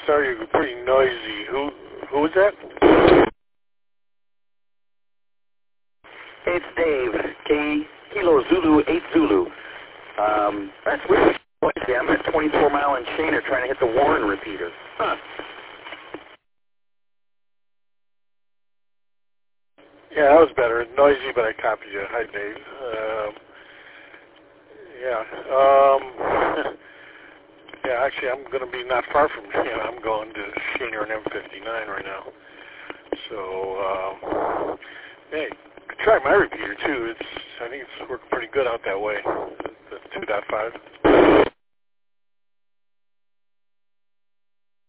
sorry, you're pretty noisy. Who is that? It's Dave. Kilo Zulu 8 Zulu. That's weird. I'm at 24 Mile and Shaner trying to hit the Warren repeater. Huh. Yeah, that was better. Noisy, but I copied you. Hi, Dave. Yeah, actually, I'm going to be not far from Shaner. I'm going to Shaner and M59 right now. So, hey, try my repeater, too. I think it's working pretty good out that way, the 2.5.